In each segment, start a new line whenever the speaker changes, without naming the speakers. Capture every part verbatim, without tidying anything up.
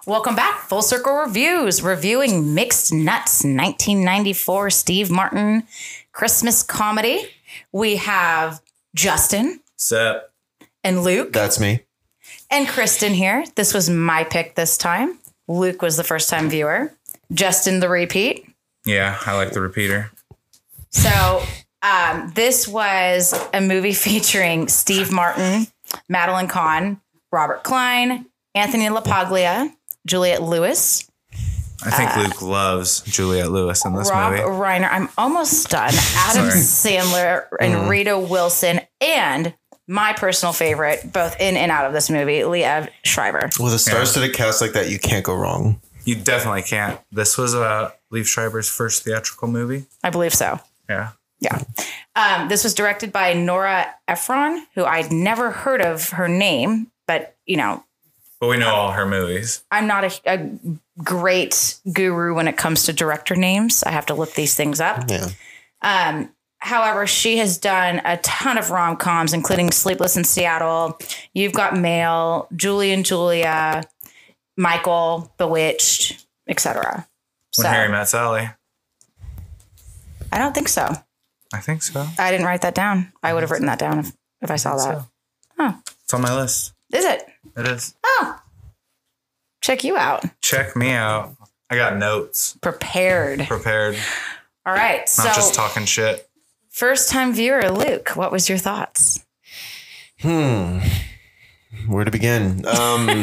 Welcome back. Full Circle Reviews, reviewing Mixed Nuts, nineteen ninety-four Steve Martin Christmas comedy. We have Justin.
Sup?
And Luke.
That's me.
And Kristen here. This was my pick this time. Luke was the first time viewer. Justin, the repeat.
Yeah, I like the repeater.
So um, this was a movie featuring Steve Martin, Madeline Kahn, Robert Klein, Anthony LaPaglia, Juliette Lewis.
I think
uh,
Luke loves Juliette Lewis in this
Rob
movie.
Reiner. I'm almost done. Adam Sandler and mm. Rita Wilson, and my personal favorite, both in and out of this movie, Liev Schreiber.
With a star-studded cast like that, you can't go wrong.
You definitely can't. This was uh, Liev Schreiber's first theatrical movie.
I believe so.
Yeah.
Yeah. Um, this was directed by Nora Ephron, who I'd never heard of her name, but, you know.
But we know all her movies.
I'm not a, a great guru when it comes to director names. I have to look these things up.
Yeah.
Um, however, she has done a ton of rom-coms, including Sleepless in Seattle, You've Got Mail, Julie and Julia, Michael, Bewitched, et cetera.
When
So,
Harry Met Sally.
I don't think so.
I think so.
I didn't write that down. I would have written that down if, if I saw that.
So.
Oh,
It's on my list.
is it?
It is.
Oh, check you out.
Check me out. I got notes
Prepared.
prepared.
All right.
Not
So
just talking shit.
first time viewer, Luke, what was your thoughts?
Hmm. Where to begin? Um,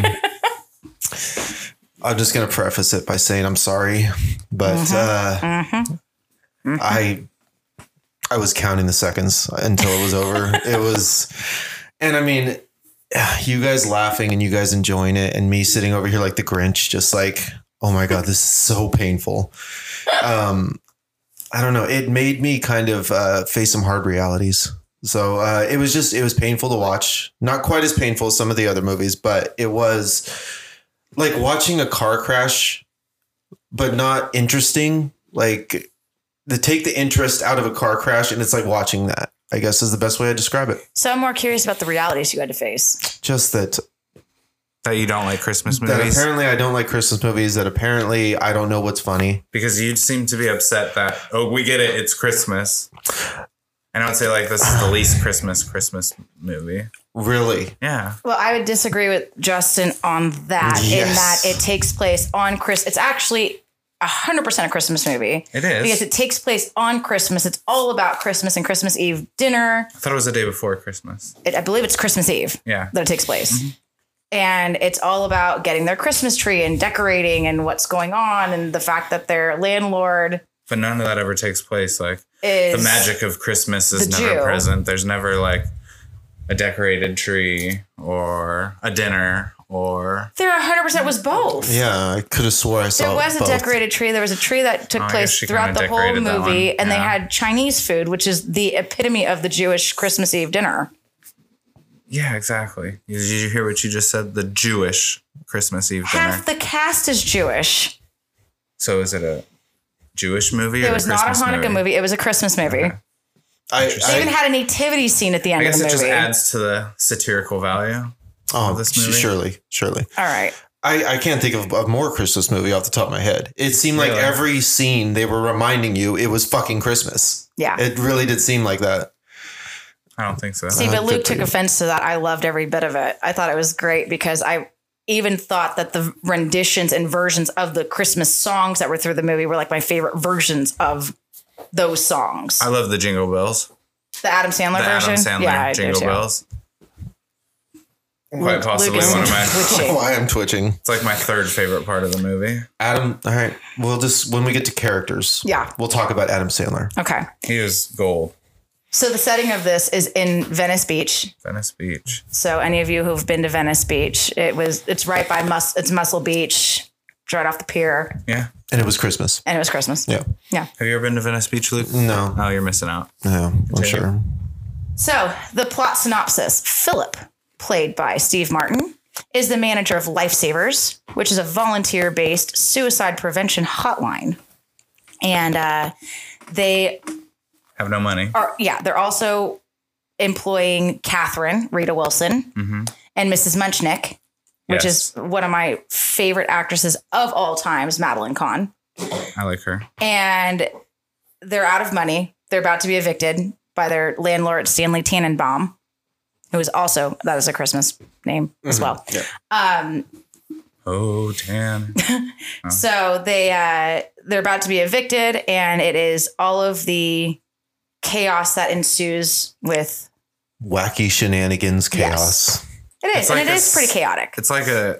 I'm just going to preface it by saying I'm sorry, but
Mm-hmm.
uh,
Mm-hmm. Mm-hmm.
I I was counting the seconds until it was over. It was, and I mean, you guys laughing and you guys enjoying it, and me sitting over here like the Grinch, just like, oh my God, this is so painful. Um, I don't know. It made me kind of uh, face some hard realities. So uh, it was just, it was painful to watch. Not quite as painful as some of the other movies, but it was like watching a car crash, but not interesting. Like to take the interest out of a car crash, and it's like watching that, I guess, is the best way to describe it.
So I'm more curious about the realities you had to face.
Just that
That you don't like Christmas
that
movies.
apparently I don't like Christmas movies, that apparently I don't know what's funny.
Because you seem to be upset that, oh, we get it. It's Christmas. And I would say like this is the least Christmas Christmas movie.
Really?
Yeah.
Well, I would disagree with Justin on that, in
Yes.
that it takes place on Chris. It's actually one hundred percent a Christmas movie.
It is.
Because it takes place on Christmas. It's all about Christmas and Christmas Eve dinner.
I thought it was the day before Christmas.
It, I believe it's Christmas Eve
Yeah.
that it takes place. Mm-hmm. And it's all about getting their Christmas tree and decorating and what's going on, and the fact that their landlord
But none of that ever takes place. Like
is
the magic of Christmas is
the
never
Jew.
present. There's never like a decorated tree or a dinner or
There one hundred percent was both.
Yeah, I could have swore I saw
There was a
both.
decorated tree. There was a tree that took
Oh, I guess
place
she
throughout
kinda
the whole
decorated that
movie,
one.
and they
Yeah.
had Chinese food, which is the epitome of the Jewish Christmas Eve dinner.
yeah, exactly. Did you hear what you just said? The Jewish Christmas Eve dinner.
Half the cast is Jewish.
So is it a Jewish movie? Or
It was
a
not a
Christmas
Hanukkah movie. It was a Christmas movie.
Okay.
I,
They even
I,
had a nativity scene at the end
I
of
guess
the
it just
movie.
adds to the satirical value.
oh,
this
sh-
movie?
surely, surely.
All right.
I, I can't think of a more Christmas movie off the top of my head. It seemed like
Really?
every scene they were reminding you it was fucking Christmas.
Yeah.
It really did seem like that.
I don't think so.
See,
Uh,
but Luke
good for
took
you.
offense to that. I loved every bit of it. I thought it was great because I even thought that the renditions and versions of the Christmas songs that were through the movie were like my favorite versions of those songs.
I love the Jingle Bells.
The Adam Sandler
The
version?
Adam Sandler
yeah, I do
Jingle
too.
Bells. Quite
Luke-
possibly
Luke is
one of my.
twitching.
Why I'm twitching.
It's like my third favorite part of the movie.
Adam, all right. We'll just, when we get to characters,
Yeah.
we'll talk about Adam Sandler.
Okay.
He was gold.
So the setting of this is in Venice Beach.
Venice Beach.
So any of you who've been to Venice Beach, it was it's right by Mus it's Muscle Beach. It's right off the pier.
Yeah.
And it was Christmas.
And it was Christmas.
Yeah.
Yeah.
Have you ever been to Venice Beach, Luke?
No.
Oh, you're missing out.
No, I'm
Continue.
sure.
So the plot synopsis. Philip, played by Steve Martin, is the manager of Lifesavers, which is a volunteer-based suicide prevention hotline. And uh, they
Have no money.
are, yeah, they're also employing Catherine, Rita Wilson,
Mm-hmm.
and Missus Munchnick, which
Yes.
is one of my favorite actresses of all times, Madeline Kahn.
I like her.
And they're out of money. They're about to be evicted by their landlord, Stanley Tannenbaum, who is also, that is a Christmas name as well.
Yeah.
Um,
Oh, damn.
So they uh, they're about to be evicted, and it is all of the chaos that ensues with
Wacky shenanigans, chaos.
it is,
It's
and
like
it
a
is pretty
s-
chaotic.
It's like a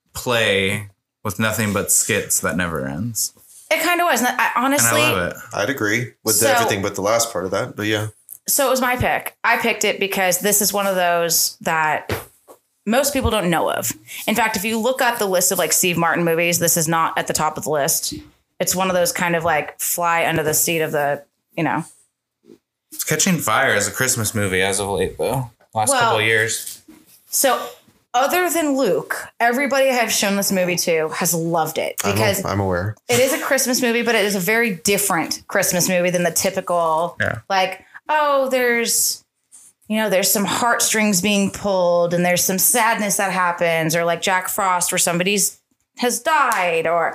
play with nothing but skits that never ends.
It kind of was. And I,
And
honestly,
I love it.
I'd agree with
So-
everything but the last part of that. But yeah.
so it was my pick. I picked it because this is one of those that most people don't know of. In fact, if you look up the list of like Steve Martin movies, this is not at the top of the list. It's one of those kind of like fly under the seat of the, you know.
It's catching fire as a Christmas movie as of late, though. Last
Well-
couple of years.
So other than Luke, everybody I have shown this movie to has loved it
I'm,
because
I'm aware.
it is a Christmas movie, but it is a very different Christmas movie than the typical,
Yeah.
like, oh, there's, you know, there's some heartstrings being pulled and there's some sadness that happens, or like Jack Frost where somebody's has died, or,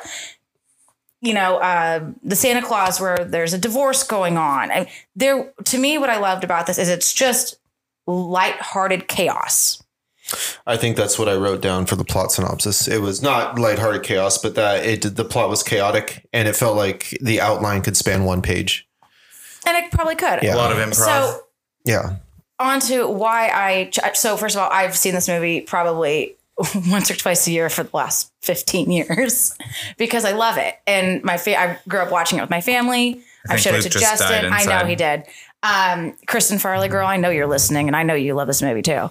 you know, uh, the Santa Claus where there's a divorce going on. And there, to me, what I loved about this is it's just lighthearted chaos.
I think that's what I wrote down for the plot synopsis. It was not lighthearted chaos, but that it did, the plot was chaotic, and it felt like the outline could span one page.
And it probably could.
Yeah.
A lot of improv.
So
Yeah.
on to why I, ch- so first of all, I've seen this movie probably once or twice a year for the last fifteen years because I love it. And my fa- I grew up watching it with my family.
I
I
think
showed
Luke
it to
just died
Justin. I know
inside.
he did. Um, Kristen Farley, girl, I know you're listening and I know you love this movie too.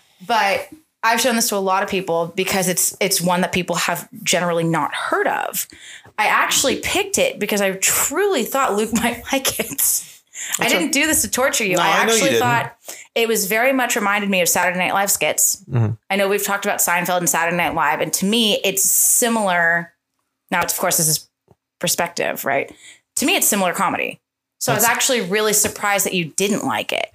But I've shown this to a lot of people because it's it's one that people have generally not heard of. I actually picked it because I truly thought Luke might like it. I didn't do this to torture you.
No,
I
I know you
actually
didn't.
thought it was very much reminded me of Saturday Night Live skits.
Mm-hmm.
I know we've talked about Seinfeld and Saturday Night Live, and to me, it's similar. Now, it's, of course, this is perspective, right? To me, it's similar comedy. So I was actually really surprised that you didn't like it.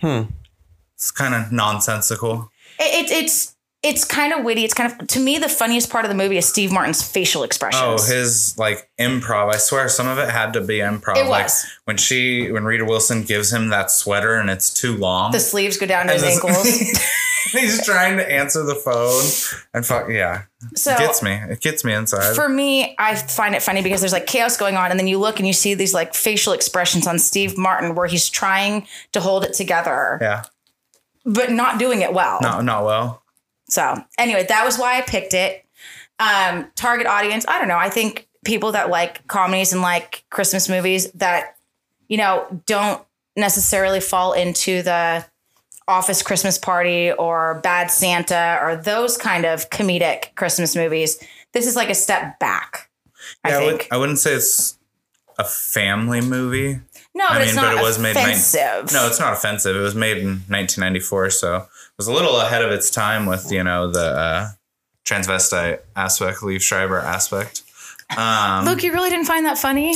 It's kind of nonsensical.
It, it it's it's kind of witty. It's kind of, to me, the funniest part of the movie is Steve Martin's facial expressions.
Oh, his like improv. I swear some of it had to be improv.
It
Like
was.
when she, when Rita Wilson gives him that sweater and it's too long.
The sleeves go down to his
And
ankles.
this- He's trying to answer the phone and fuck, yeah.
So
it gets me. It gets me inside.
for me, I find it funny because there's like chaos going on, and then you look and you see these like facial expressions on Steve Martin where he's trying to hold it together,
yeah.
but not doing it well.
Not, not well.
So anyway, that was why I picked it. Um, target audience, I don't know. I think people that like comedies and like Christmas movies that, you know, don't necessarily fall into the Office Christmas Party or Bad Santa or those kind of comedic Christmas movies. This is like a step back, I
Yeah, I, would,
think.
I wouldn't say it's a family movie.
no, but
I mean,
it's not
but it was made.
offensive.
No, it's not offensive. It was made in nineteen ninety-four, so it was a little ahead of its time with, you know, the uh, transvestite aspect, Liev Schreiber aspect. Um,
Luke, you really didn't find that funny?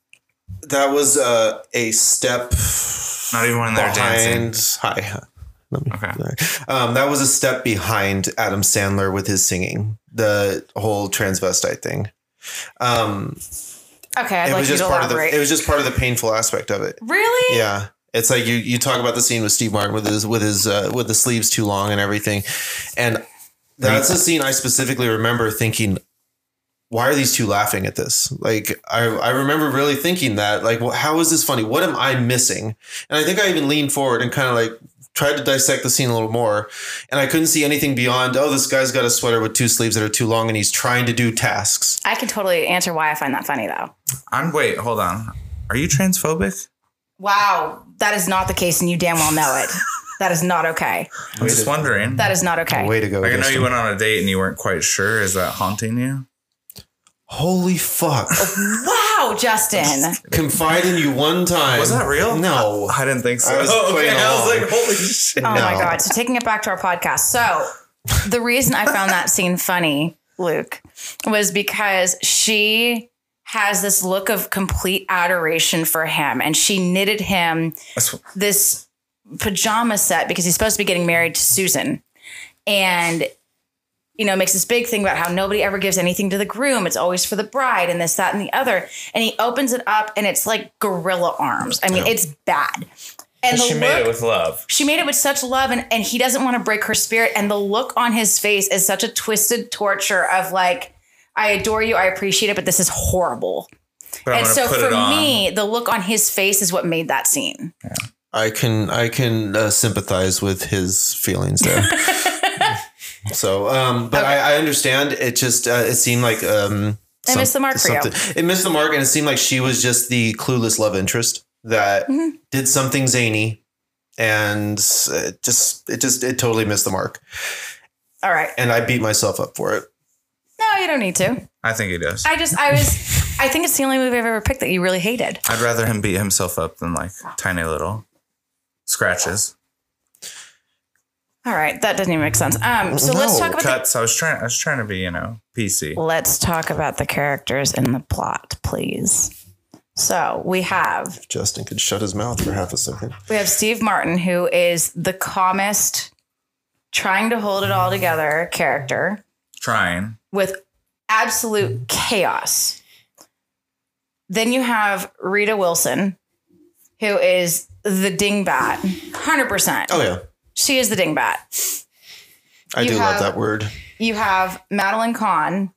That was uh, a step
not even when they're
behind.
dancing.
Hi. Let me,
Okay.
um, that was a step behind Adam Sandler with his singing, the whole transvestite thing. Um,
Okay, I'd
it
like
was
you
just
to
part of the.
elaborate.
It was just part of the painful aspect of it.
Really?
Yeah, it's like you you talk about the scene with Steve Martin with his with his uh, with the sleeves too long and everything, and that's a scene I specifically remember thinking, why are these two laughing at this? Like I I remember really thinking that, like, well, how is this funny? What am I missing? And I think I even leaned forward and kind of like tried to dissect the scene a little more, and I couldn't see anything beyond, oh, this guy's got a sweater with two sleeves that are too long and he's trying to do tasks.
I can totally answer why I find that funny, though.
I'm wait, hold on. Are you transphobic?
Wow, that is not the case, and you damn well know it. That is not okay.
I'm just wondering.
That is not okay.
Way to go.
Like I know
Justin.
you went on a date and you weren't quite sure. Is that haunting you?
Holy fuck.
Wow, Justin.
Confide in you one time.
Was that real?
No.
I didn't think so.
I was
Oh,
playing
okay. I was
along.
like, holy shit.
Oh my
No.
God. So taking it back to our podcast. So the reason I found that scene funny, Luke, was because she has this look of complete adoration for him. And she knitted him
That's-
you know, makes this big thing about how nobody ever gives anything to the groom. It's always for the bride and this, that, and the other. And he opens it up and it's like gorilla arms. I mean, it's bad. And
she
the
made
look-
it with love.
She made it with such love, and, and he doesn't want to break her spirit. And the look on his face is such a twisted torture of like, I adore you, I appreciate it, but this is horrible.
But I'm
And
gonna
so
put
for
it on.
me, the look on his face is what made that scene.
I can I can uh, sympathize with his feelings there. so, um, but
Okay.
I, I understand. It just uh, it seemed like um,
It missed the mark for you.
something- It missed the mark, and it seemed like she was just the clueless love interest that
Mm-hmm.
did something zany, and it just it just it totally missed the mark.
All right.
And I beat myself up for it.
No, you don't need to.
I think he does.
I just, I was, I think it's the only movie I've ever picked that you really hated.
I'd rather him beat himself up than like tiny little scratches.
All right. That doesn't even make sense. Um, so let's
No.
talk about the,
Cuts. I was trying. I was trying to be, you know, P C.
let's talk about the characters in the plot, please. So we have,
Justin could shut his mouth for half a second.
we have Steve Martin, who is the calmest, trying to hold it all together character
Trying.
with absolute chaos. Then you have Rita Wilson, who is the dingbat, one hundred percent.
Oh yeah,
She is the dingbat.
I
You
do
have-
love that word.
You have Madeline Kahn.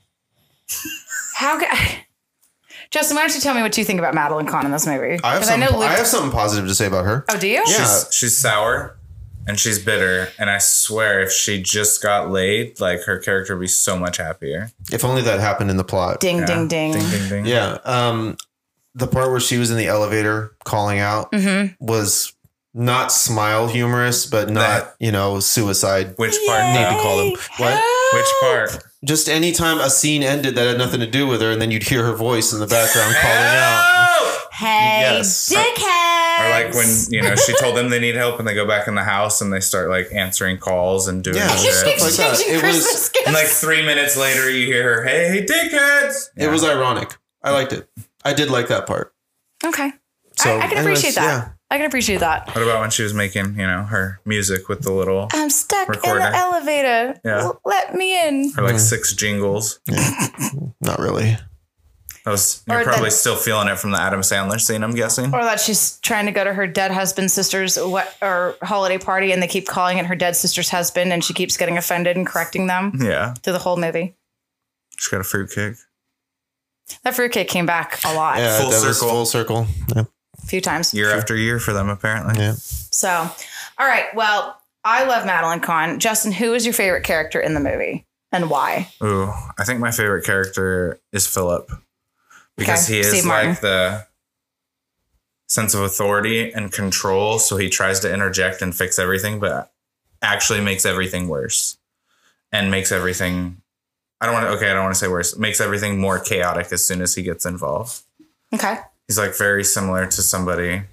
How can Justin, why don't you tell me what you think about Madeline Kahn in this movie?
I have
'Cause
something. I,
Luke-
have something positive to say about her.
Oh, do you?
Yeah.
She's, she's sour and she's bitter. And I swear, if she just got laid, like her character would be so much happier.
If only that happened in the plot.
Ding,
Yeah.
ding, ding.
Ding, ding, ding.
Yeah. Um, the part where she was in the elevator calling out
Mm-hmm.
was not smile humorous, but not, you know, suicide.
Which part?
Need to
though?
call them. What?
Which part?
Just anytime a scene ended that had nothing to do with her, and then you'd hear her voice in the background calling out.
Hey,
Yes.
dickhead.
Or like when, you know, she told them they need help and they go back in the house and they start like answering calls and doing
Yeah,
shit.
stuff like that.
Exchanging
It
Christmas
was-
gifts.
And like three minutes later, you hear her, "Hey, hey, dickheads!"
It was ironic. I liked it. I did like that part.
Okay.
So,
I, I can
anyways,
appreciate that.
yeah.
I can appreciate that.
What about when she was making, you know, her music with the little,
I'm stuck
Recorder.
in the elevator.
Yeah.
L- let me in.
her like six jingles?
Not really.
That was, you're
Or
probably
that-
still feeling it from the Adam Sandler scene, I'm guessing.
Or that she's trying to go to her dead husband's sister's what or holiday party, and they keep calling it her dead sister's husband, and she keeps getting offended and correcting them
Yeah,
through the whole movie.
she got a fruitcake.
That fruitcake came back a lot,
Yeah,
Full
that was
circle.
full circle. Yeah.
a few times.
Year after year for them, apparently.
Yeah.
So, all right. Well, I love Madeline Kahn. Justin, who is your favorite character in the movie and why?
Ooh, I think my favorite character is Philip because
Okay,
he is
Steve Martin.
like the sense of authority and control. So he tries to interject and fix everything, but actually makes everything worse and makes everything. I don't want to. Okay, I don't want to say worse. Makes everything more chaotic as soon as he gets involved.
Okay.
He's like very similar to somebody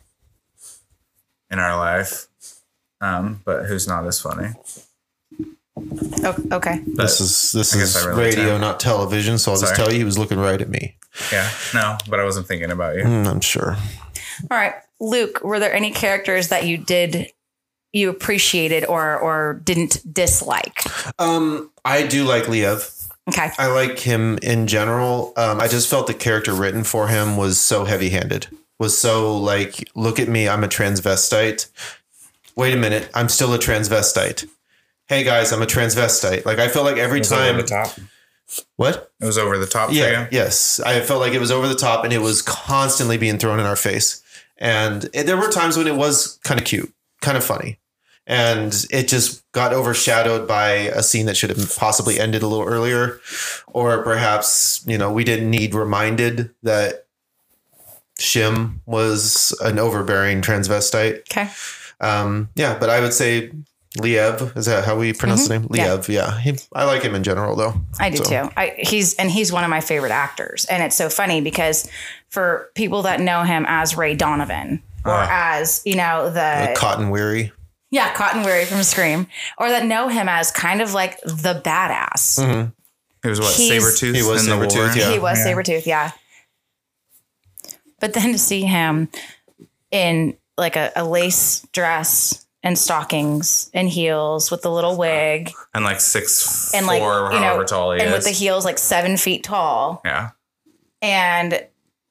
in our life, um, but who's not as funny.
O- okay.
But
This is this
I guess
is
I relate to
radio,
him.
not television. So I'll just
Sorry.
tell you, he was looking right at me.
yeah, no, but I wasn't thinking about you.
Mm, I'm sure.
All right. Luke, were there any characters that you did, you appreciated or or didn't dislike?
Um, I do like Liev.
Okay.
I like him in general. Um, I just felt the character written for him was so heavy-handed. Was so like, look at me, I'm a transvestite. Wait a minute, I'm still a transvestite. Hey guys, I'm a transvestite. Like I felt like every
It was
time.
over the top.
What?
It was over the top
Yeah.
for you.
Yes, I felt like it was over the top, and it was constantly being thrown in our face. And it, there were times when it was kind of cute, kind of funny. And it just got overshadowed by a scene that should have possibly ended a little earlier. Or perhaps, you know, we didn't need reminded that Shim was an overbearing transvestite.
Okay.
Um, yeah, but I would say Liev, is that how we pronounce the name?
Mm-hmm. Yeah.
Liev, yeah. He, I like him in general, though.
I do
So-
too. I, he's and he's one of my favorite actors, and it's so funny because for people that know him as Ray Donovan or
Ah.
as you know the
Cotton Weary.
yeah Cotton Weary from Scream, or that know him as kind of like the badass.
Mm-hmm.
He was what,
He's-
Sabretooth?
He was
in the
Sabretooth,
Wolverine?
yeah.
He was
Yeah.
Sabretooth, yeah. But then to see him in like a, a lace dress and stockings and heels with the little wig
And like six,
and
four,
like, you
however
know,
tall he
and
is.
with the heels like seven feet tall.
Yeah.
And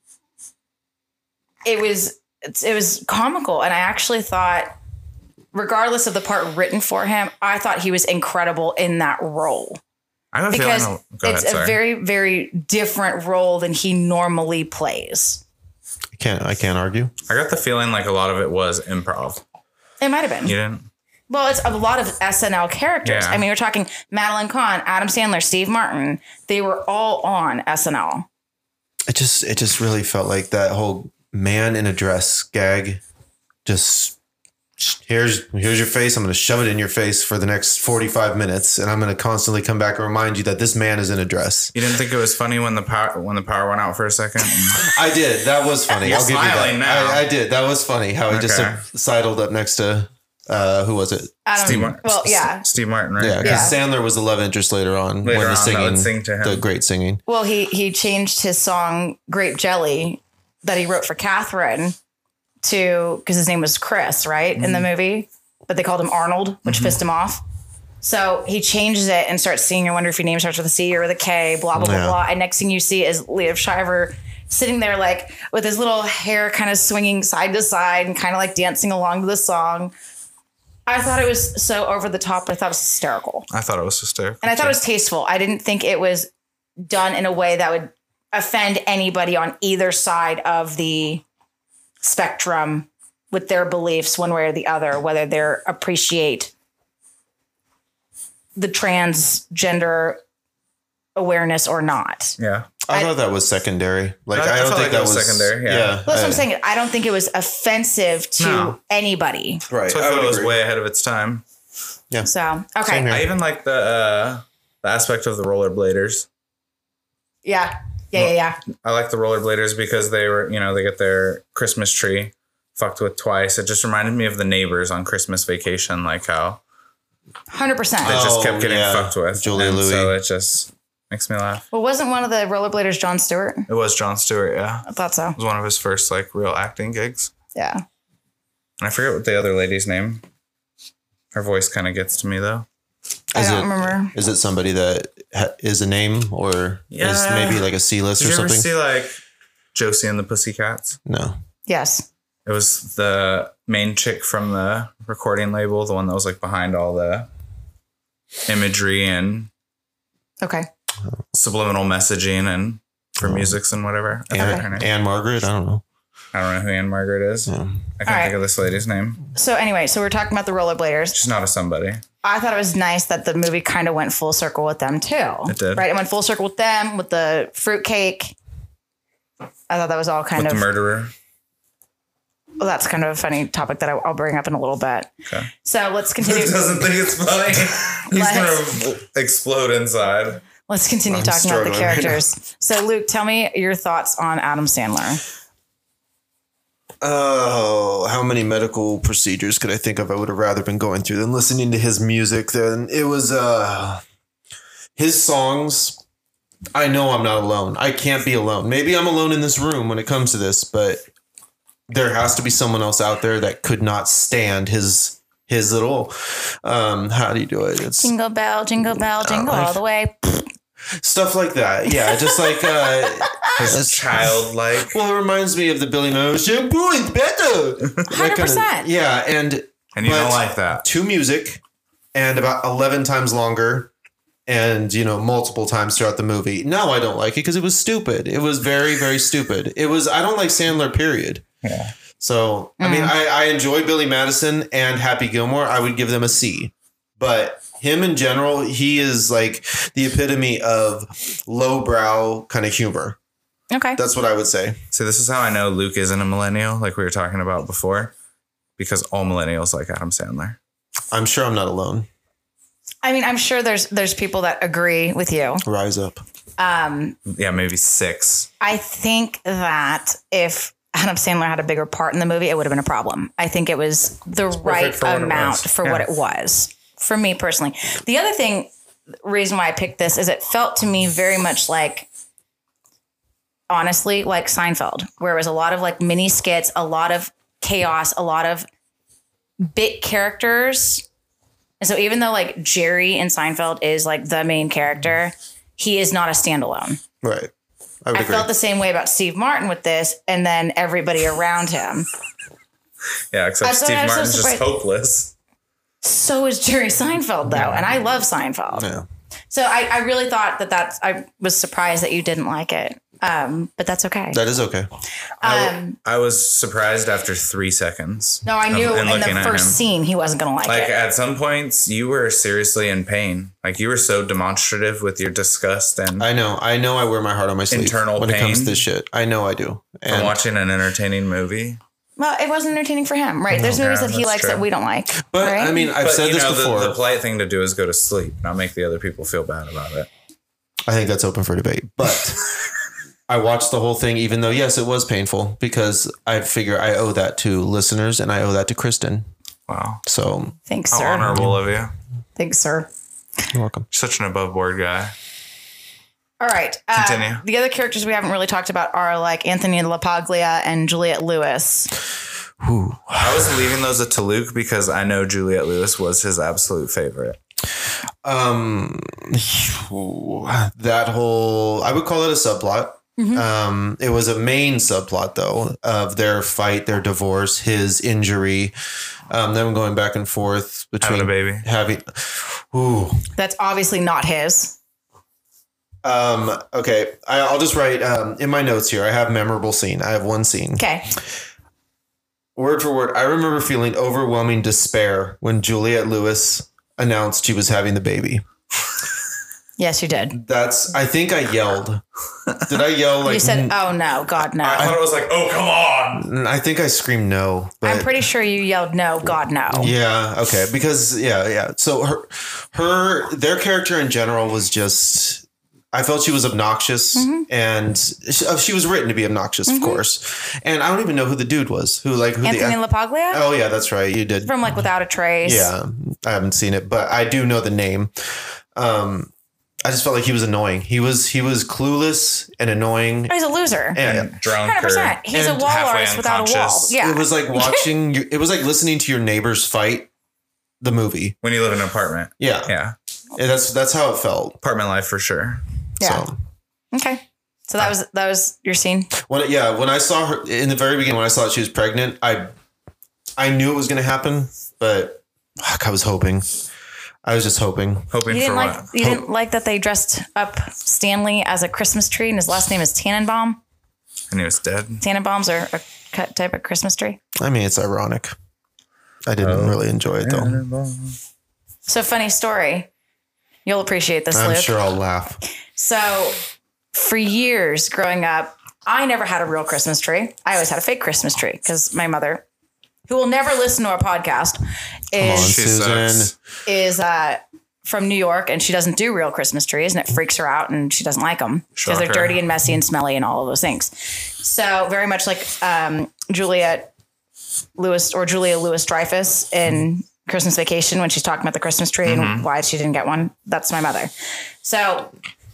it was, it was comical. And I actually thought, regardless of the part written for him, I thought he was incredible in that role.
I have a
Because
feeling. Go
it's
ahead,
a
sorry.
very, very different role than he normally plays.
I can't I can't argue.
I got the feeling like a lot of it was improv.
It might have been.
You didn't?
Well, it's a lot of S N L characters.
Yeah.
I mean, we're talking Madeline Kahn, Adam Sandler, Steve Martin. They were all on S N L.
It just it just really felt like that whole man in a dress gag. Just here's here's your face. I'm going to shove it in your face for the next forty-five minutes, and I'm going to constantly come back and remind you that this man is in a dress.
You didn't think it was funny when the power when the power went out for a second?
I did. That was funny.
You're
I'll give you
smiling
that.
now.
I, I did. That was funny. How he just
Okay.
uh, sidled up next to uh, who was it?
Adam,
Steve Martin.
well, yeah.
Steve Martin, right?
Yeah, because Sandler was the love interest later on
Later
when
on,
the
that
singing,
would sing to him.
the great singing.
Well, he he changed his song "Grape Jelly" that he wrote for Catherine to because his name was Chris, right, in the movie, but they called him Arnold, which pissed him off. So he changes it and starts singing. I wonder if your name starts with a C or with a K. Blah blah blah
Yeah.
blah. And next thing you see is Liev Schreiber sitting there like with his little hair kind of swinging side to side and kind of like dancing along to the song. I thought it was so over the top. I thought it was hysterical.
I thought it was hysterical.
And I thought it
too.
was tasteful. I didn't think it was done in a way that would offend anybody on either side of the spectrum with their beliefs one way or the other, whether they appreciate the transgender awareness or not.
Yeah.
I,
I-
thought that was secondary. Like
I-
I,
I
don't
felt
think
like it
that
was
was
secondary, yeah.
Well, that's what
I-
I'm saying. I don't think it was offensive to
No.
anybody.
Right.
So I
I
thought
would
it was
agree.
way ahead of its time.
So,
Same
okay.
here.
I even like the uh, the aspect of the rollerbladers.
Yeah. Yeah, yeah, yeah.
I like the rollerbladers because they were, you know, they get their Christmas tree fucked with twice. It just reminded me of the neighbors on Christmas Vacation, like how
one hundred percent.
they just
Oh,
kept getting
yeah.
fucked with.
Julia
and
Louis.
So it just makes me laugh.
Well, wasn't one of the rollerbladers Jon Stewart?
It was Jon Stewart, yeah.
I thought so.
It was one of his first like real acting gigs.
Yeah.
And I forget what the other lady's name. Her voice kind of gets to me though.
I
Is
don't
it-
remember.
Is it somebody that ha- is a name or is
Yeah.
maybe like a C list
Did
or
you ever
something?
see like Josie and the Pussycats?
No.
Yes.
It was the main chick from the recording label, the one that was like behind all the imagery and
Okay.
subliminal messaging and for musics and whatever. I, forget her
Anne,
name.
Anne Margaret? I don't know.
I don't know who Anne Margaret is.
Yeah.
I can't
All
think
right.
of this lady's name.
So anyway, so we're talking about the rollerbladers.
She's not a somebody.
I thought it was nice that the movie kind of went full circle with them too.
It did.
Right? It went full circle with them, with the fruitcake. I thought that was all kind
With
of
the murderer.
well, that's kind of a funny topic that I, I'll bring up in a little bit.
Okay.
So let's continue.
Doesn't think it's funny. He's
Let's-
gonna explode inside.
Let's continue
I'm
talking about the
struggling right now.
characters. So Luke, tell me your thoughts on Adam Sandler.
Oh, how many medical procedures could I think of I would have rather been going through than listening to his music? Then it was uh his songs. I know I'm not alone. I can't be alone. Maybe I'm alone in this room when it comes to this, but there has to be someone else out there that could not stand his his little um how do you do it? It's
Jingle bell, jingle bell, jingle
I-
all the way.
stuff like that. Yeah, just like uh
His childlike.
well, it reminds me of the Billy Mo shampoo is better. That
one hundred percent.
kinda- yeah, and
And you
But-
don't like that.
to music and about eleven times longer and, you know, multiple times throughout the movie. No, I don't like it because it was stupid. It was very, very stupid. It was, I don't like Sandler, period.
Yeah.
So, I mean, I, I enjoy Billy Madison and Happy Gilmore. I would give them a C. But him in general, he is like the epitome of lowbrow kind of humor.
Okay.
That's what I would say.
See, this is how I know Luke isn't a millennial, like we were talking about before, because all millennials like Adam Sandler.
I'm sure I'm not alone.
I mean, I'm sure there's there's people that agree with you.
Rise up.
Um,
Yeah, maybe six.
I think that if Adam Sandler had a bigger part in the movie, it would have been a problem. I think it was the right
for what it
amount
was.
for
Yeah.
what it was, for me personally. The other thing, reason why I picked this is it felt to me very much like, honestly, like Seinfeld, where it was a lot of like mini skits, a lot of chaos, a lot of bit characters. And so even though like Jerry in Seinfeld is like the main character, he is not a standalone.
Right. I, would
I
agree.
felt the same way about Steve Martin with this, and then everybody around him.
Yeah, except
so
Steve
I was so
Martin's just
surprised.
hopeless.
So is Jerry Seinfeld, though, and I love Seinfeld.
Yeah.
So I, I really thought that that's. I was surprised that you didn't like it, um, but that's okay.
That is okay.
I,
Um,
I was surprised after three seconds.
no, I knew
of-
in
looking
the
at
first
him.
scene he wasn't going to like,
Like
it.
at some points, you were seriously in pain. Like you were so demonstrative with your disgust and
I know. I know I wear my heart on my sleeve
Internal
when it comes
pain.
to this shit. I know I do.
from
And,
watching an entertaining movie.
Well, it wasn't entertaining for him, right? There's movies
Yeah,
that he
that's
likes
true.
that we don't like.
but
right?
I mean, I've
But
said
you
this
know,
before.
the, the polite thing to do is go to sleep, not make the other people feel bad about it.
I think that's open for debate. But I watched the whole thing, even though, yes, it was painful because I figure I owe that to listeners and I owe that to Kristen.
Wow.
So
Thanks,
How
sir.
honorable of you.
Thanks, sir.
you're welcome.
Such an above board guy.
All right. Uh,
Continue.
the other characters we haven't really talked about are like Anthony LaPaglia and Juliette Lewis.
Ooh.
I was leaving those to Luke because I know Juliette Lewis was his absolute favorite.
Um, that whole, I would call it a subplot.
Mm-hmm.
Um, it was a main subplot though of their fight, their divorce, his injury, um, them going back and forth between
Having a baby.
having, ooh,
That's obviously not his.
um, okay. I, I'll just write, um, in my notes here, I have memorable scene. I have one scene.
Okay.
Word for word. I remember feeling overwhelming despair when Juliette Lewis announced she was having the baby.
Yes, you did.
That's, I think I yelled. Did I yell like,
You said, oh, no, God, no.
I thought it was like, oh, come on.
I think I screamed no, but
I'm pretty sure you yelled, no, God, no.
yeah, okay, because yeah, yeah. So her, her, their character in general was just. I felt she was obnoxious,
Mm-hmm.
and she, uh, she was written to be obnoxious, of course. And I don't even know who the dude was. Who like who
Anthony
the?
LaPaglia?
Oh yeah, that's right. You did.
From like Without a Trace.
Yeah, I haven't seen it, but I do know the name. Um, I just felt like he was annoying. He was he was clueless and annoying.
Oh, he's a loser.
And
Drunk
one hundred percent.
or
He's a
and
wall
halfway
artist without a wall.
unconscious.
Yeah.
it was like watching. your, it was like listening to your neighbors fight the movie.
when you live in an apartment.
Yeah,
Yeah.
And that's that's how it felt.
Apartment life for sure.
Yeah.
So
Okay. So that was that was your scene.
when yeah, when I saw her in the very beginning, when I saw that she was pregnant, I I knew it was going to happen, but fuck, I was hoping. I was just hoping.
Hoping
You
for
didn't like
what?
you didn't like that they dressed up Stanley as a Christmas tree and his last name is Tannenbaum.
And he was dead.
Tannenbaums are a cut type of Christmas tree.
I mean, it's ironic. I didn't
Oh.
really enjoy it though.
So funny story. You'll appreciate this,
I'm
Luke.
sure I'll laugh.
So for years growing up, I never had a real Christmas tree. I always had a fake Christmas tree because my mother, who will never listen to our podcast,
Come on,
is
She
Susan.
sucks.
is uh, from New York, and she doesn't do real Christmas trees, and it freaks her out, and she doesn't like them because they're
Shocker.
dirty and messy and smelly and all of those things. So very much like um, Juliette Lewis or Julia Louis Dreyfus in Christmas Vacation when she's talking about the Christmas tree and why she didn't get one. That's my mother. So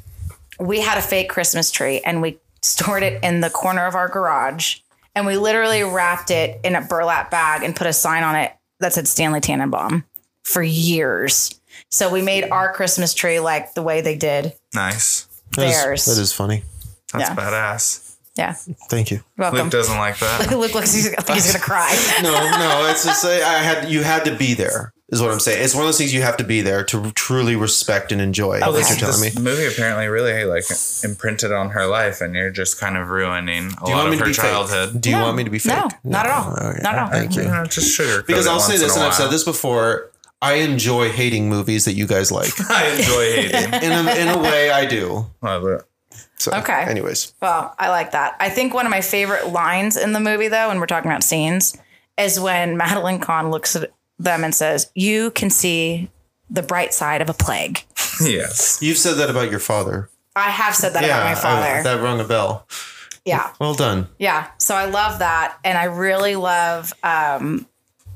we had a fake Christmas tree and we stored it in the corner of our garage, and we literally wrapped it in a burlap bag and put a sign on it that said Stanley Tannenbaum for years. So we made our Christmas tree like the way they did
Nice.
That is-
theirs.
that is funny.
That's
Yeah.
badass.
Yeah.
Thank you.
Welcome.
Luke doesn't like that.
Luke looks, he's, I think he's going to cry.
No, no, it's just like I had you had to be there is what I'm saying. It's one of those things you have to be there to truly respect and enjoy.
Okay.
What you're telling me.
This movie apparently really like imprinted on her life, and you're just kind of ruining a
Do you
lot
want me
of
to
her
be
childhood.
fake? Do you
No.
want me to be fake?
No, not at all.
Okay.
Not at all.
Thank you.
You know, just sugar.
Because I'll say this, and I've said this before. I enjoy hating movies that you guys like.
I enjoy hating.
In a, in a way, I do.
Well,
So,
Okay.
anyways,
Well, I like that. I think one of my favorite lines in the movie, though, when we're talking about scenes, is when Madeline Kahn looks at them and says, "You can see the bright side of a plague."
yes.
you've said that about your father.
I have said that about my
I-
father.
that rung a bell.
yeah.
Well done.
Yeah. So I love that. And I really love um,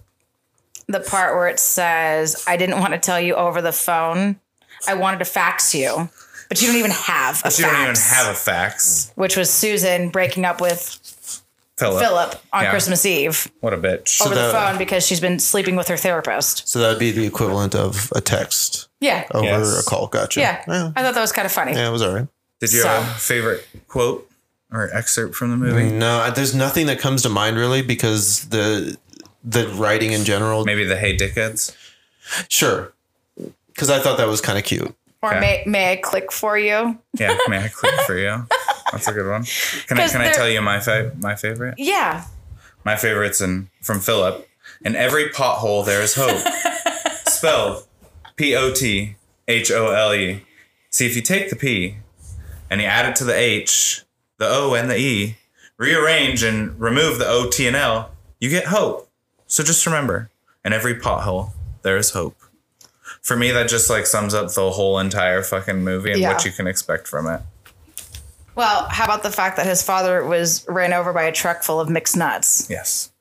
the part where it says, "I didn't want to tell you over the phone. I wanted to fax you, but you don't even have a
But
fax."
you don't even have a fax.
Which was Susan breaking up with
Philip.
Philip on
Yeah.
Christmas Eve
What a bitch.
over the
that-
phone because she's been sleeping with her therapist.
So that'd be the equivalent of a text
Yeah.
over
Yes.
a call. Gotcha.
Yeah.
Yeah,
I thought that was kind of funny.
yeah, it was all right.
Did you
So-
have a favorite quote or excerpt from the movie?
No, I- there's nothing that comes to mind really because the the writing in general.
Maybe the Hey Dickheads?
Sure, because I thought that was kind of cute.
Or
Okay.
may, may I click for you?
Yeah, may I click for you? That's a good one. Can I
'Cause
can I
they're-
tell you my fa- my favorite?
Yeah.
My favorite's in from Philip. In every pothole there is hope. Spelled P O T H O L E. See, if you take the P and you add it to the H, the O and the E, rearrange and remove the O, T, and L, you get hope. So just remember, in every pothole there is hope. For me, that just like sums up the whole entire fucking movie and
Yeah.
what you can expect from it.
Well, how about the fact that his father was ran over by a truck full of mixed nuts?
Yes.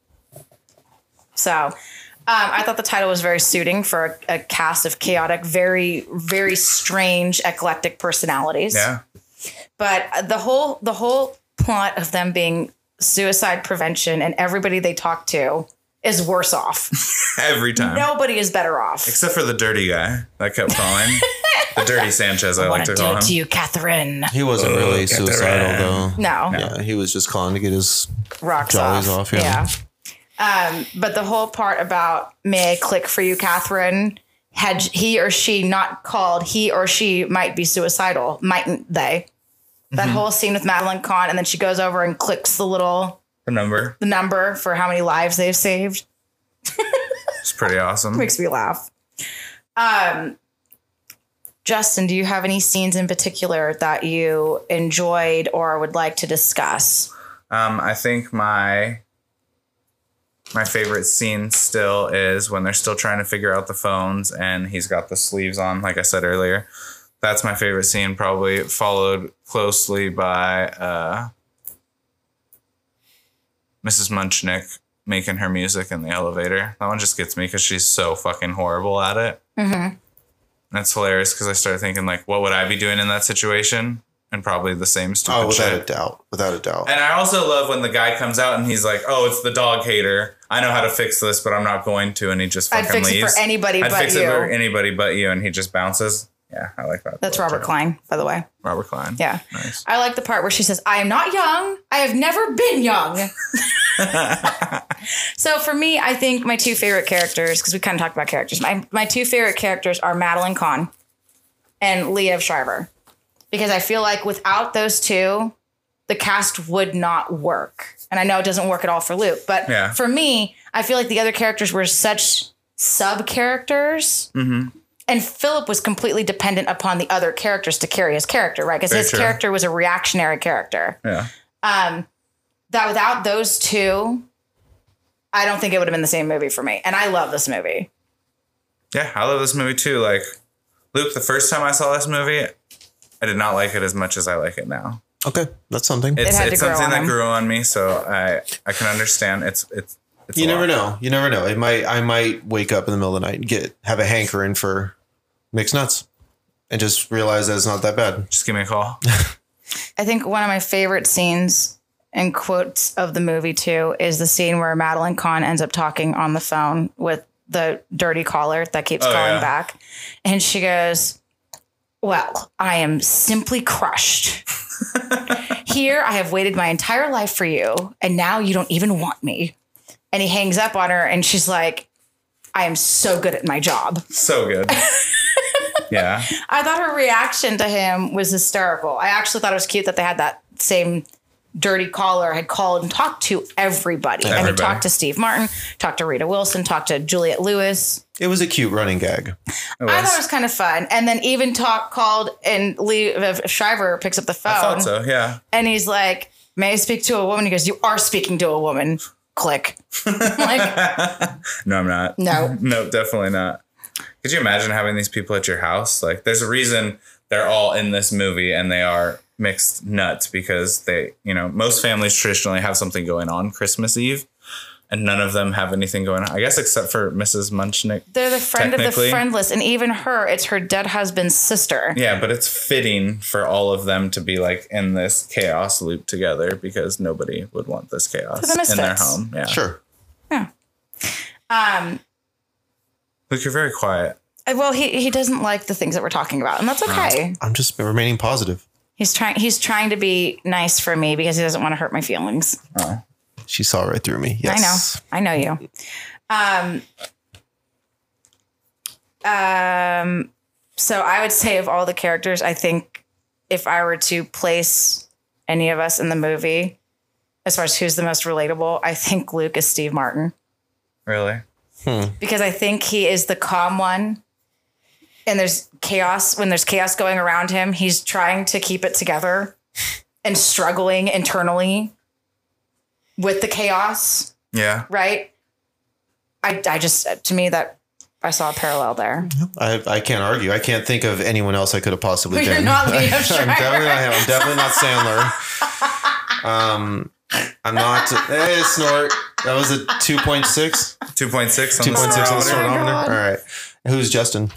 So um, I thought the title was very suiting for a, a cast of chaotic, very, very strange, eclectic personalities.
Yeah.
But the whole the whole plot of them being suicide prevention and everybody they talk to is worse off.
Every time.
Nobody is better off.
Except for the dirty guy that kept calling. The dirty Sanchez, I,
I
like
want
to
to do
call
it
him.
to you, Catherine.
He wasn't
Oh,
really
get the
suicidal
ram.
though.
No,
Yeah, he was just calling to get his
rocks
jollies
off.
off, yeah.
Yeah. Um, but the whole part about may I click for you, Catherine, had he or she not called, he or she might be suicidal, mightn't they? That
Mm-hmm.
whole scene with Madeline Kahn, and then she goes over and clicks the little
The number.
the number for how many lives they've saved.
It's pretty awesome.
Makes me laugh. Um, Justin, do you have any scenes in particular that you enjoyed or would like to discuss?
Um, I think my my favorite scene still is when they're still trying to figure out the phones and he's got the sleeves on, like I said earlier. That's my favorite scene, probably followed closely by uh, Missus Munchnick making her music in the elevator. That one just gets me because she's so fucking horrible at it. Mm-hmm. That's hilarious because I started thinking, like, what would I be doing in that situation? And probably the same stupid
Oh, without
shit.
a doubt. Without a doubt.
And I also love when the guy comes out and he's like, "Oh, it's the dog hater. I know how to fix this, but I'm not going to." And he just
I'd
fucking
fix
leaves.
it for anybody
I'd
but
fix
you.
it for anybody but you, and he just bounces. Yeah, I like that.
That's Robert Klein, by the way.
Robert Klein.
Yeah.
Nice.
I like the part where she says, I am not young. I have never been young. So for me, I think my two favorite characters, because we kind of talked about characters, my, my two favorite characters are Madeline Kahn and Liev Schreiber. Because I feel like without those two, the cast would not work. And I know it doesn't work at all for Luke, but
Yeah.
for me, I feel like the other characters were such sub characters.
Mm-hmm.
And Philip was completely dependent upon the other characters to carry his character, right? Because
Very
his
true.
character was a reactionary character.
Yeah.
Um, that without those two, I don't think it would have been the same movie for me. And I love this movie.
Yeah, I love this movie too. Like, Luke, the first time I saw this movie, I did not like it as much as I like it now.
Okay, that's something.
It's,
had to
it's
grow
something
on
that
him.
grew on me, so I I can understand. It's it's. it's
You
a
never
lot.
know. You never know. It might. I might wake up in the middle of the night and get have a hankering for mixed nuts, and just realize that it's not that bad.
Just give me a call.
I think one of my favorite scenes and quotes of the movie too is the scene where Madeline Kahn ends up talking on the phone with the dirty caller that keeps
Oh,
calling
yeah.
back. And she goes, well, I am simply crushed. Here, I have waited my entire life for you, and now you don't even want me. And he hangs up on her, and she's like, I am so good at my job.
So good. Yeah.
I thought her reaction to him was hysterical. I actually thought it was cute that they had that same dirty caller had called and talked to everybody. And he
Everybody.
talked to Steve Martin, talked to Rita Wilson, talked to Juliette Lewis.
It was a cute running gag.
It
I thought it
was.
was kind of fun. And then even talk called and Lee uh, Shriver picks up the phone
I thought so. Yeah.
and he's like, may I speak to a woman? He goes, you are speaking to a woman. Click. like,
No, I'm not.
No.
No, definitely not. Could you imagine having these people at your house? Like, there's a reason they're all in this movie and they are mixed nuts because they, you know, most families traditionally have something going on Christmas Eve. and none of them have anything going on. I guess except for Missus Munchnick.
They're the friend of the
Technically.
friendless, and even her, it's her dead husband's sister.
Yeah, but it's fitting for all of them to be like in this chaos loop together because nobody would want this chaos
For the
in their
misfits.
home. Yeah.
Sure.
Yeah. Um.
Luke, you're very quiet.
Well, he he doesn't like the things that we're talking about, and that's okay.
I'm just remaining positive.
He's trying. He's trying to be nice for me because he doesn't want to hurt my feelings.
Oh.
She saw right through me. Yes.
I know. I know you. Um. Um. So I would say of all the characters, I think if I were to place any of us in the movie, as far as who's the most relatable, I think Luke is Steve Martin.
Really?
Because I think he is the calm one. And there's chaos. When there's chaos going around him, he's trying to keep it together and struggling internally with the chaos,
Yeah.
right? I, I just, to me, that I saw a parallel there.
I, I can't argue. I can't think of anyone else I could have possibly
You're
been.
not Liam
I'm
Schreiber.
definitely not him. I'm definitely not Sandler. Um, I'm not. Hey, snort. That was a two point six.
two point six on
two
the
point six on the
snortometer.
Oh my
snortometer.
God.
All right. Who's Justin?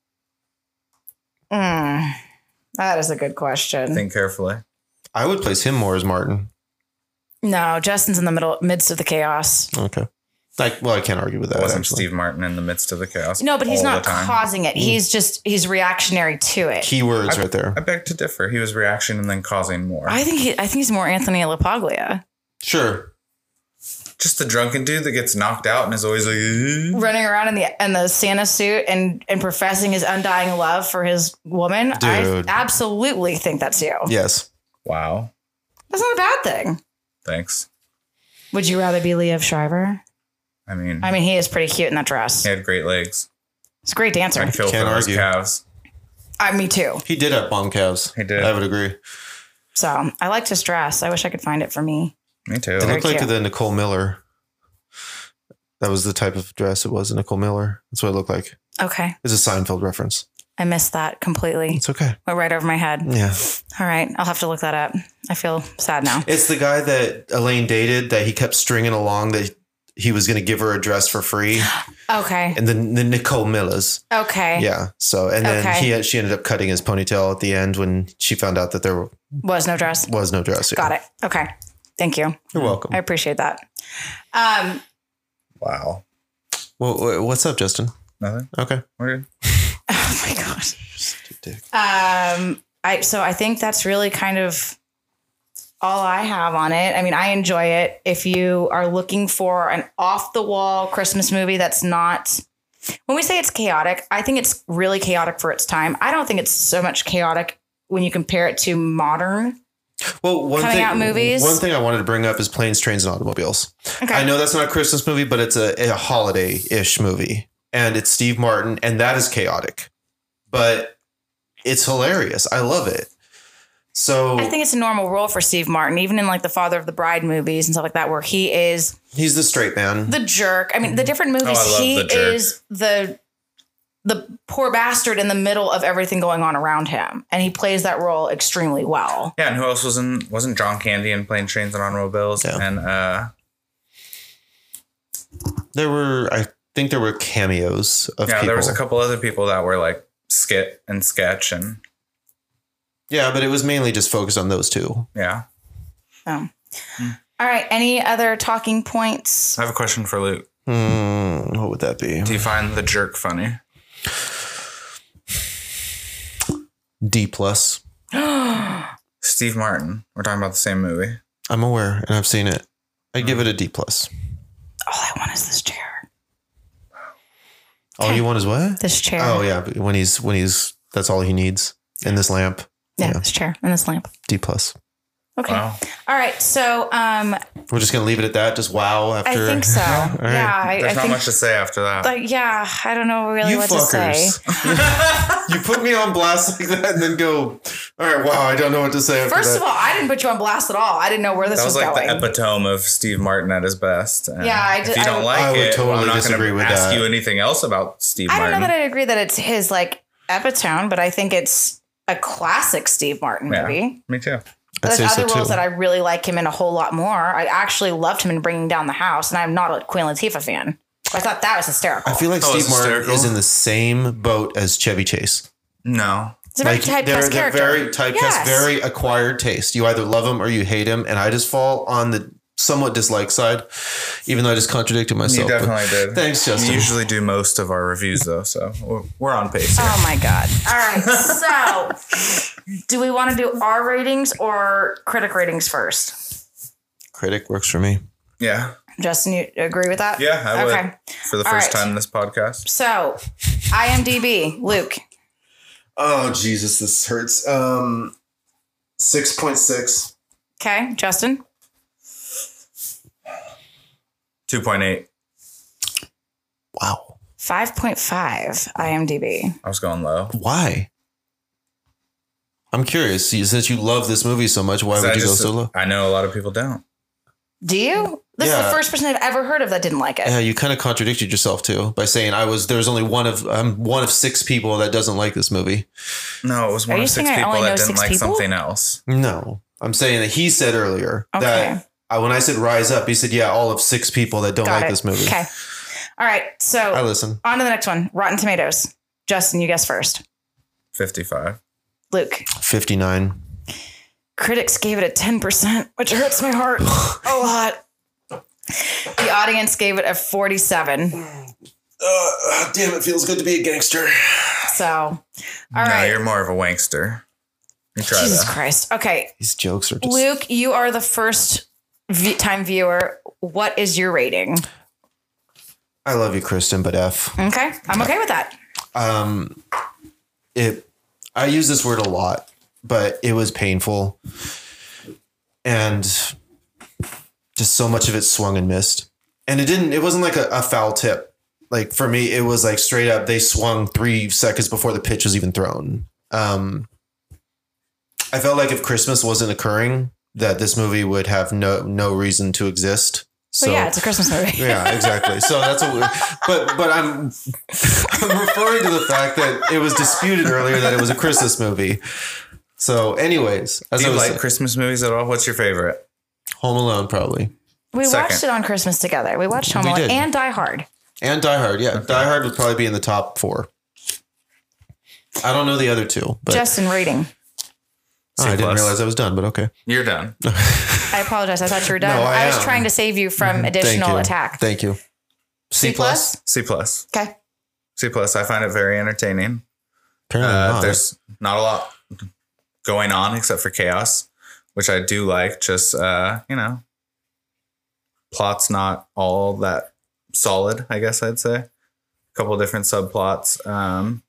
Mm, that is a good question.
Think carefully.
I would place him more as Martin.
No, Justin's in the middle, midst of the chaos.
Okay. Like, well, I can't argue with that.
Wasn't
actually.
Steve Martin in the midst of the chaos?
No, but he's
all
not
the time?
causing it. He's just, he's reactionary to it.
Keywords right there.
I beg to differ. He was reaction and then causing more.
I think he, I think he's more Anthony LaPaglia.
Sure.
Just a drunken dude that gets knocked out and is always like, "Ugh."
Running around in the in the Santa suit and and professing his undying love for his woman. I
Dude.
absolutely think that's you.
Yes.
Wow.
That's not a bad thing.
Thanks.
Would you rather be Liev Schreiber?
I mean,
I mean, he is pretty cute in that dress.
he had great legs.
He's a great dancer.
I'd kill
Can't
for those
argue.
calves.
Uh, me too.
He did have bomb calves.
He did.
I would agree.
So I liked his dress. I wish I could find it for me.
Me too.
It looked like
cute.
the Nicole Miller. That was the type of dress it was, a Nicole Miller. That's what it looked like.
Okay.
It's a Seinfeld reference.
I missed that completely.
It's okay.
Went right over my head.
Yeah.
All right. I'll have to look that up. I feel sad now.
It's the guy that Elaine dated that he kept stringing along that he was going to give her a dress for free.
Okay.
And then the Nicole Millers.
Okay.
Yeah. So, and then
Okay.
he had, she ended up cutting his ponytail at the end when she found out that there
Was no dress.
was no dress.
Got it. Okay. Thank you.
You're welcome.
I appreciate that. Um,
Wow.
Well, what's up, Justin?
Nothing.
Okay.
We're good.
oh my God.
Dick.
Um, I so I think that's really kind of all I have on it. I mean, I enjoy it. If you are looking for an off the wall Christmas movie that's not, when we say it's chaotic, I think it's really chaotic for its time. I don't think it's so much chaotic when you compare it to modern.
Well, one
Coming
thing,
out movies?
one thing I wanted to bring up is Planes, Trains, and Automobiles.
Okay.
I know that's not a Christmas movie, but it's a, a holiday-ish movie. And it's Steve Martin, and that is chaotic. But it's hilarious. I love it. So
I think it's a normal role for Steve Martin, even in like the Father of the Bride movies and stuff like that, where he is
he's the straight man.
the jerk. I mean, the different movies,
Oh, I love
he
the jerk.
is the the poor bastard in the middle of everything going on around him, and he plays that role extremely well.
Yeah, and who else was in? Wasn't John Candy in Planes, Trains, and Automobiles?
Yeah.
And uh,
There were, I think there were cameos of
yeah,
people.
there was a couple other people that were like skit and sketch, and
Yeah, but it was mainly just focused on those two.
yeah.
Oh. All right. Any other talking points?
I have a question for Luke.
Hmm, what would that be?
Do you find the jerk funny?
D plus.
Steve Martin. We're talking about the same movie.
I'm aware, and I've seen it. I give it a D plus.
All I want is this chair.
All you want is what?
This chair.
Oh yeah, but when he's when he's that's all he needs in this lamp.
Yeah,
Yeah.
this chair and this lamp.
D plus.
Okay.
Wow.
All right. So um,
We're just gonna leave it at that. Just wow
I
after.
think so.
All right.
Yeah. I,
There's
I
not
think.
much to say after that.
Like, yeah, I don't know really
You
what to say.
fuckers. You put me on blast like that and then go, all right, wow, I don't know what to say after
First
that.
of all, I didn't put you on blast at all. I didn't know where this
that was
was,
like
going.
the epitome of Steve Martin at his best. And
Yeah, I
if
did-
you
I
don't
would-
like
I would
it,
totally
well, I'm not
disagree
going
with
to ask
that.
you anything else about Steve
I don't
Martin.
know that I agree that it's his like epitome, but I think it's a classic Steve Martin
Yeah.
movie.
Me too.
But
I'd
there's
say
other
so
roles
too.
that I really like him in a whole lot more. I actually loved him in Bringing Down the House, and I'm not a Queen Latifah fan. I thought that was hysterical.
I feel like
Oh,
Steve
it's
Martin
hysterical.
is in the same boat as Chevy Chase.
No.
it's a very
Like
typecast
they're, they're
character.
very typecast,
Yes.
very acquired taste. You either love him or you hate him, and I just fall on the somewhat dislike side, even though I just contradicted myself.
You
but
definitely did.
Thanks,
We
Justin.
usually do most of our reviews though, so we're, we're on pace here.
Oh my God. All right. So, do we want to do our ratings or critic ratings first?
Critic works for me.
Yeah.
Justin, you agree with that?
Yeah, I would.
Okay.
For the
All
first
right.
time in this podcast.
So, IMDb, Luke.
Oh Jesus, this hurts. Um, six point six.
Okay. Justin.
two point eight.
Wow.
five point five IMDb.
I was going low.
Why? I'm curious. See, since you love this movie so much, why would
I
you
just-
go so low?
I know a lot of people don't.
Do you? This is the
Yeah.
first person I've ever heard of that didn't like it.
Yeah, you kind of contradicted yourself too by saying I was. There's only one of I'm one of six people that doesn't like this movie.
No, it was one
you
of six
saying I
people
only know
that didn't
six
like
people?
something else.
No, I'm saying that he said earlier
Okay.
that I, when I said rise up, he said, yeah, all of six people that don't
Got
like
it.
this movie.
Okay. All right. So,
I listen.
on to the next one. Rotten Tomatoes. Justin, you guess first.
fifty-five.
Luke.
fifty-nine.
Critics gave it a ten percent, which hurts my heart a lot. The audience gave it a forty-seven.
Uh, damn, it feels good to be a gangster.
So, all
no,
right.
you're more of a wankster. You try
Jesus
that.
Christ. Okay.
These jokes are just.
Luke, you are the first v- time viewer. What is your rating?
I love you, Kristen, but F.
Okay. I'm okay with that.
Um, it. I use this word a lot, but it was painful, and just so much of it swung and missed. And it didn't. It wasn't like a, a foul tip. Like for me, it was like straight up. They swung three seconds before the pitch was even thrown. Um, I felt like if Christmas wasn't occurring, that this movie would have no no reason to exist. So
But yeah, it's a Christmas movie.
yeah, exactly. So that's what. We're, but but I'm I'm referring to the fact that it was disputed earlier that it was a Christmas movie. So, anyways, as
Do
I
you
was
like
saying,
Christmas movies at all? What's your favorite?
Home Alone probably,
We
Second.
watched it on Christmas together. We watched Home
We
Alone
did.
and Die Hard.
and Die Hard. Yeah, Die Hard would probably be in the top four. I don't know the other two, but
Justin, rating.
oh, I didn't
C+.
realize I was done. But okay,
You're done.
I apologize. I thought you were done.
No, I
I, was
am.
trying to save you from
thank
additional
you.
attack.
Thank you.
C plus?
C plus.
Okay.
C plus. I find it very entertaining.
Apparently
Uh,
not.
there's not a lot going on except for chaos, which I do like. Just uh, you know, plot's not all that solid, I guess I'd say. A couple of different subplots. Um,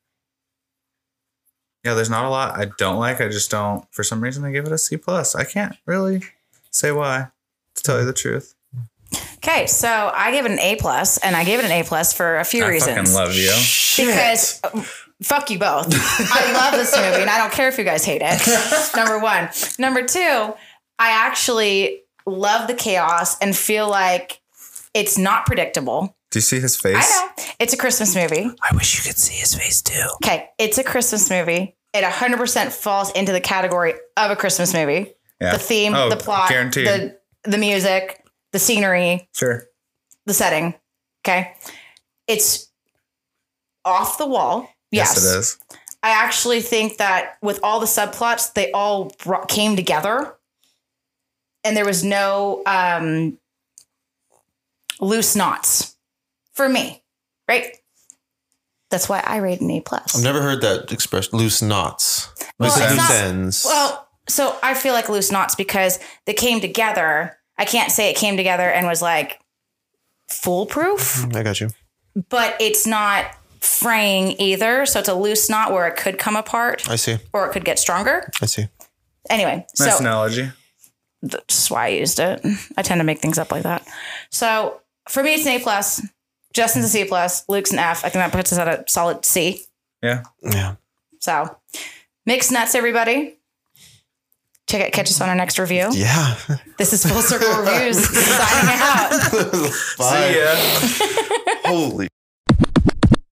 yeah, there's not a lot I don't like. I just don't. For some reason, I give it a C plus. I can't really say why, to tell you the truth.
Okay, so I give it an A plus, and I gave it an A plus for a few
I
reasons.
fucking love you.
Because uh, fuck you both. I love this movie, and I don't care if you guys hate it. Number one. Number two, I actually love the chaos and feel like it's not predictable.
Do you see his face?
I know it's a Christmas movie.
I wish you could see his face too.
Okay, it's a Christmas movie. It one hundred percent falls into the category of a Christmas movie.
Yeah.
The theme,
Oh,
the plot,
guaranteed.
the the music, the scenery,
Sure.
the setting. Okay. It's off the wall. Yes.
Yes, it is.
I actually think that with all the subplots, they all brought, came together and there was no um, loose knots for me. Right. That's why I rate an A plus.
I've never heard that expression. Loose knots.
Well,
Loose
it's
loose
not-
ends.
Well, so I feel like loose knots because they came together. I can't say it came together and was like foolproof,
I got you.
but it's not fraying either. So it's a loose knot where it could come apart
I see.
or it could get stronger.
I see.
Anyway,
Nice
so
analogy.
that's why I used it. I tend to make things up like that. So for me, it's an A plus. Justin's a C plus. Luke's an F. I think that puts us at a solid C.
Yeah.
Yeah.
So mixed nuts, everybody. Check it. Catch us on our next review.
Yeah.
This is Full Circle Reviews signing out.
Bye.
See ya.
Holy